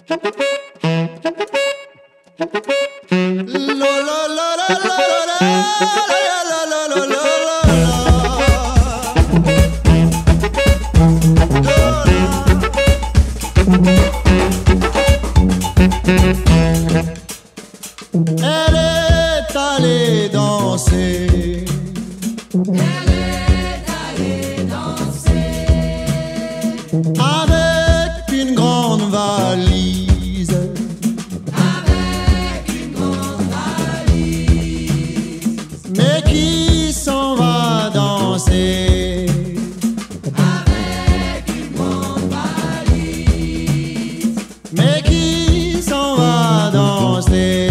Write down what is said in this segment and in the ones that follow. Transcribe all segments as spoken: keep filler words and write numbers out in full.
Elle est allée danser. Elle est allée danser avec une grande valise. Avec une grande valise. Mais qui s'en va danser? Avec une grande valise. Mais qui s'en va danser?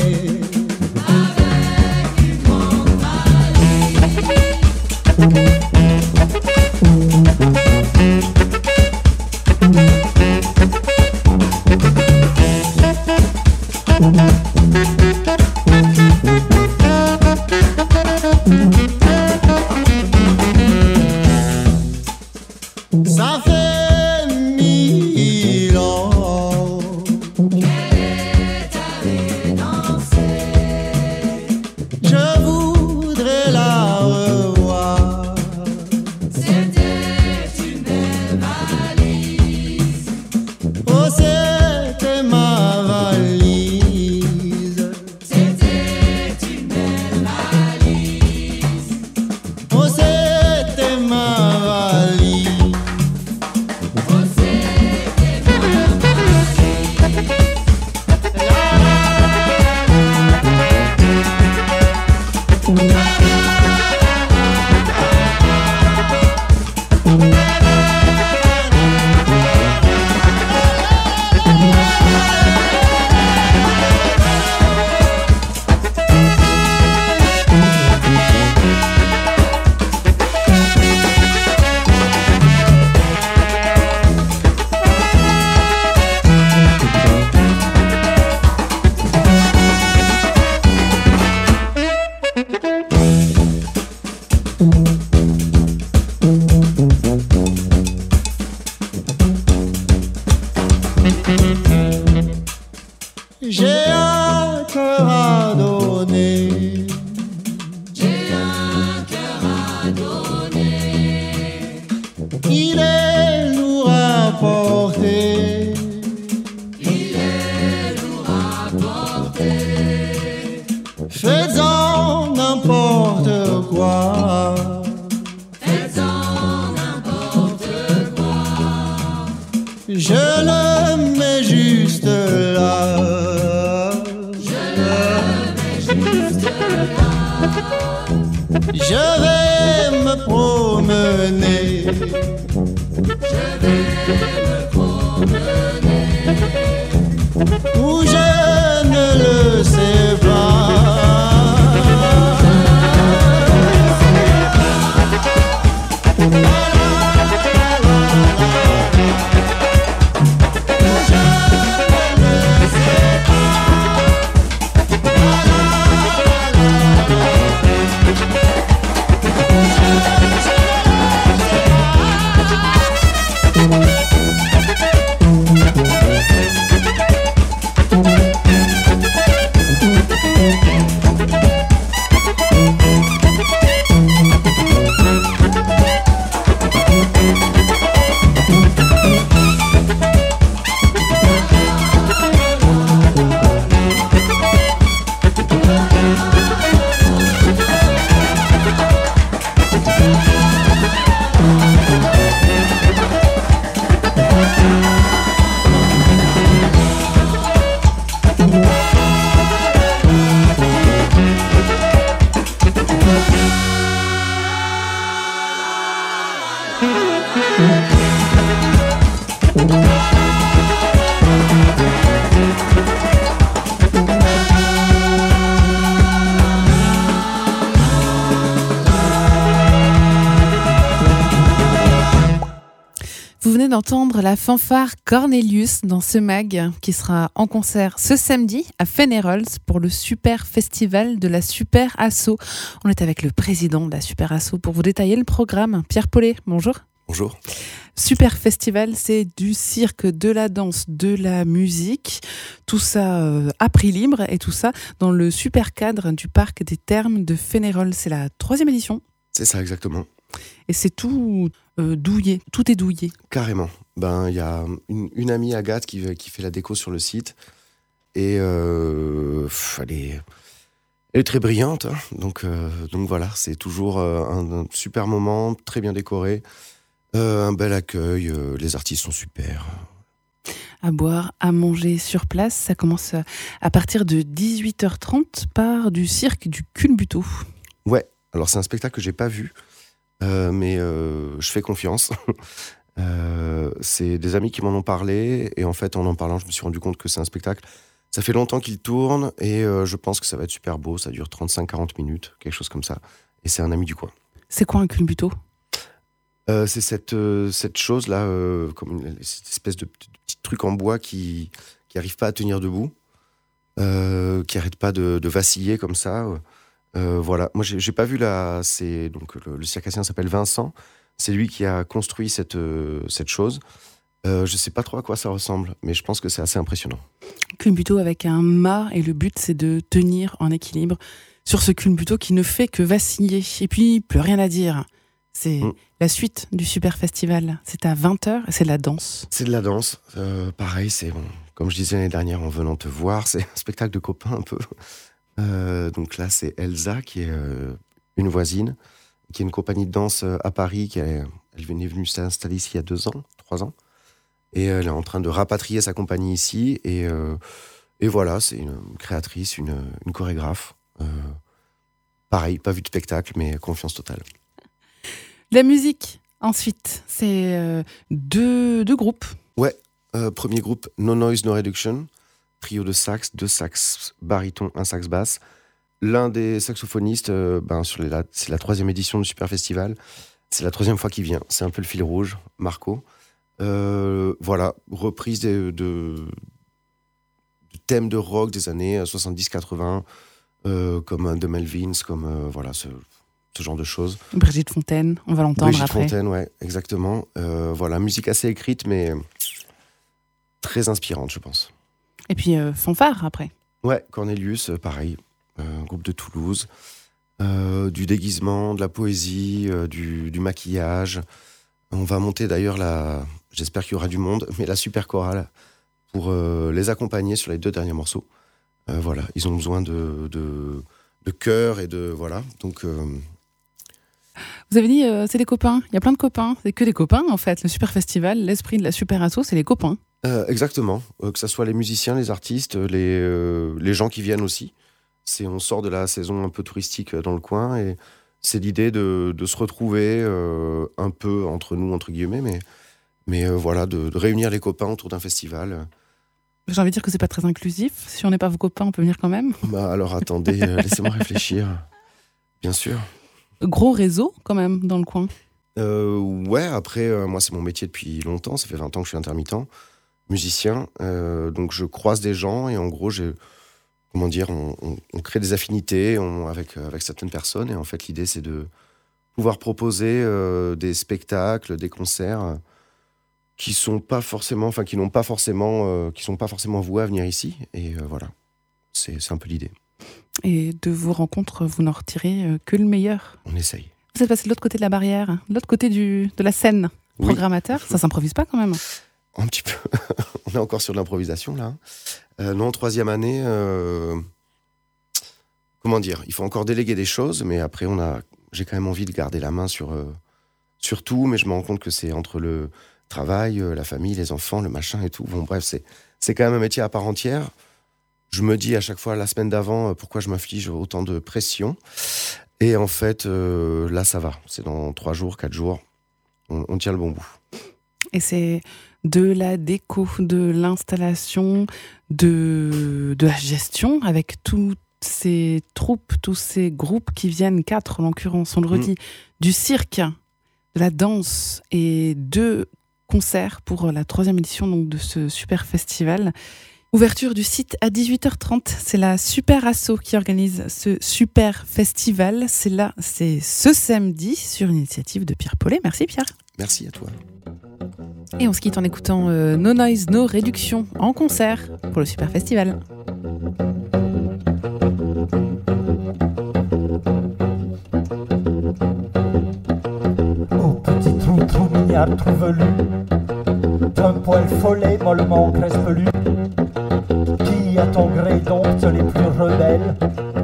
Ça fait mille ans qu'elle est allée danser. Je voudrais la revoir. C'était une belle valise. Oh, c'était ma valise. C'était une belle valise. Oh, c'était ma valise. J'ai un cœur à donner. J'ai un cœur à donner. Il est lourd à porter. Il est lourd à porter. Faites-en n'importe quoi. Faites-en n'importe quoi. Je le mets juste là. Je vais me promener. Je vais me promener où je ne le sais pas. Vous venez d'entendre la fanfare Cornelius dans ce mag qui sera en concert ce samedi à Fénérols pour le Super Festival de la Super Asso. On est avec le président de la Super Asso pour vous détailler le programme. Pierre Paulet, bonjour. Bonjour. Super Festival, c'est du cirque, de la danse, de la musique, tout ça euh, à prix libre et tout ça dans le super cadre du parc des Thermes de Fénérolles. C'est la troisième édition. C'est ça, exactement. Et c'est tout euh, douillé, tout est douillé. Carrément. Ben, il y a une, une amie, Agathe, qui, qui fait la déco sur le site. Et euh, pff, elle, est, elle est très brillante. Hein. Donc, euh, donc voilà, c'est toujours euh, un, un super moment, très bien décoré. Euh, un bel accueil, euh, les artistes sont super. À boire, à manger sur place, ça commence à partir de dix-huit heures trente par du cirque du Culbuto. Ouais, alors c'est un spectacle que j'ai pas vu, euh, mais euh, je fais confiance. euh, c'est des amis qui m'en ont parlé, et en fait en en parlant je me suis rendu compte que c'est un spectacle, ça fait longtemps qu'il tourne, et euh, je pense que ça va être super beau, ça dure trente-cinq à quarante minutes, quelque chose comme ça, et c'est un ami du coin. C'est quoi un Culbuto ? Euh, c'est cette, euh, cette chose-là, euh, comme une, cette espèce de, de petit truc en bois qui qui arrive pas à tenir debout, euh, qui arrête pas de, de vaciller comme ça. Euh, voilà, moi j'ai, j'ai pas vu la. C'est donc le, le circassien s'appelle Vincent. C'est lui qui a construit cette euh, cette chose. Euh, je sais pas trop à quoi ça ressemble, mais je pense que c'est assez impressionnant. Culbuto avec un mât et le but c'est de tenir en équilibre sur ce culbuto qui ne fait que vaciller. Et puis plus rien à dire. C'est mmh. la suite du Super Festival. C'est à vingt heures et c'est de la danse. C'est de la danse. Euh, pareil, c'est bon. Comme je disais l'année dernière en venant te voir, c'est un spectacle de copains un peu. Euh, donc là, c'est Elsa qui est euh, une voisine, qui est une compagnie de danse euh, à Paris. Qui est, elle venait venue s'installer ici il y a deux ans, trois ans. Et elle est en train de rapatrier sa compagnie ici. Et, euh, et voilà, c'est une créatrice, une, une chorégraphe. Euh, pareil, pas vu de spectacle, mais confiance totale. La musique, ensuite, c'est euh, deux, deux groupes. Ouais, euh, premier groupe, No Noise, No Reduction, trio de sax, deux sax baryton, un sax basse. L'un des saxophonistes, euh, ben, sur les, la, c'est la troisième édition du Super Festival, c'est la troisième fois qu'il vient, c'est un peu le fil rouge, Marco. Euh, voilà, reprise de, de, de thèmes de rock des années soixante-dix quatre-vingts, euh, comme The Melvins, comme euh, voilà, ce... ce genre de choses. Brigitte Fontaine, on va l'entendre Brigitte après. Brigitte Fontaine, ouais, exactement. Euh, voilà, musique assez écrite, mais très inspirante, je pense. Et puis euh, fanfare après. Ouais, Cornelius, euh, pareil, euh, groupe de Toulouse. Euh, du déguisement, de la poésie, euh, du, du maquillage. On va monter d'ailleurs la... J'espère qu'il y aura du monde, mais la super chorale pour euh, les accompagner sur les deux derniers morceaux. Euh, voilà, ils ont besoin de, de, de chœur et de... Voilà, donc... Euh, Vous avez dit, euh, c'est des copains. Il y a plein de copains. C'est que des copains, en fait. Le Super Festival, l'esprit de la Super Asso, c'est les copains. Euh, exactement. Euh, que ce soit les musiciens, les artistes, les, euh, les gens qui viennent aussi. C'est, on sort de la saison un peu touristique dans le coin et c'est l'idée de, de se retrouver euh, un peu entre nous, entre guillemets, mais, mais euh, voilà, de, de réunir les copains autour d'un festival. J'ai envie de dire que c'est pas très inclusif. Si on n'est pas vos copains, on peut venir quand même. Bah, alors attendez, euh, laissez-moi réfléchir. Bien sûr. Gros réseau quand même dans le coin. Euh, ouais, après, euh, moi c'est mon métier depuis longtemps, ça fait vingt ans que je suis intermittent, musicien, euh, donc je croise des gens et en gros, j'ai, comment dire, on, on, on crée des affinités on, avec, avec certaines personnes et en fait l'idée c'est de pouvoir proposer euh, des spectacles, des concerts qui sont pas forcément, enfin qui n'ont pas forcément, euh, qui sont pas forcément voués à venir ici et euh, voilà, c'est, c'est un peu l'idée. Et de vos rencontres, vous n'en retirez euh, que le meilleur. On essaye. Vous êtes passé de l'autre côté de la barrière, de l'autre côté du, de la scène. Oui. Programmateur, ça s'improvise pas quand même. Un petit peu. On est encore sur l'improvisation là. Euh, non, troisième année. Euh... Comment dire ? Il faut encore déléguer des choses, mais après on a. J'ai quand même envie de garder la main sur euh, sur tout, mais je me rends compte que c'est entre le travail, euh, la famille, les enfants, le machin et tout. Bon bref, c'est c'est quand même un métier à part entière. Je me dis à chaque fois la semaine d'avant euh, pourquoi je m'inflige autant de pression. Et en fait, euh, là ça va. C'est dans trois jours, quatre jours. On, on tient le bon bout. Et c'est de la déco, de l'installation, de, de la gestion avec toutes ces troupes, tous ces groupes qui viennent, quatre en l'occurrence, on le redit, mmh. du cirque, de la danse et deux concerts pour la troisième édition donc, de ce super festival. Ouverture du site à dix-huit heures trente. C'est la Super Asso qui organise ce super festival. C'est là, c'est ce samedi sur l'initiative de Pierre Paulet. Merci Pierre. Merci à toi. Et on se quitte en écoutant euh, No Noise, No Réduction en concert pour le Super Festival. Au petit trou, trou mignard, trou velu, d'un poil follet, mollement crespelu, qui à ton gré dompte les plus rebelles.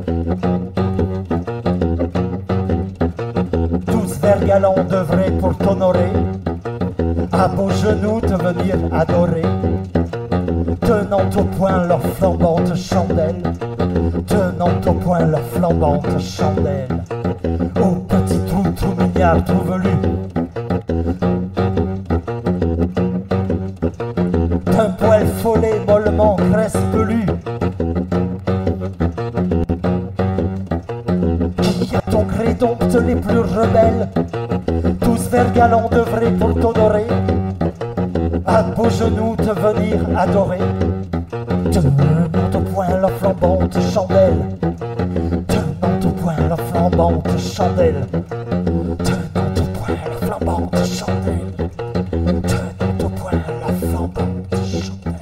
Tous vers galants devraient pour t'honorer, à beaux genoux te venir adorer, tenant au poing leur flambante chandelle, tenant au poing leur flambante chandelle. Au petit trou, trou mignard, trou velu, d'un poil follet, mollement crespelu, qui à ton gré dompte les plus rebelles, tous vers galants devraient pour t'honorer, à beaux genoux te venir adorer, tenant au poing leur flambante chandelle, tenant au poing leur flambante chandelle, tenant au poing leur flambante chandelle, tenant au poing leur flambante chandelle.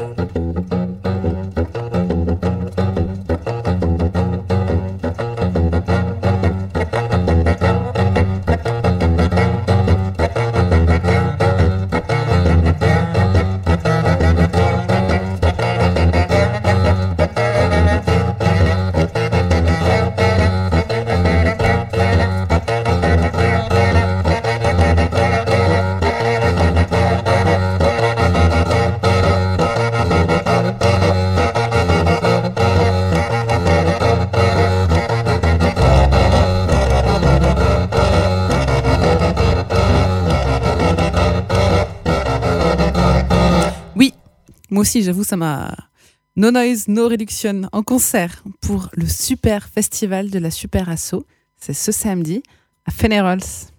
Moi aussi, j'avoue, ça m'a... No Noise, No Reduction en concert pour le Super Festival de la Super Asso. C'est ce samedi à Fénérolles.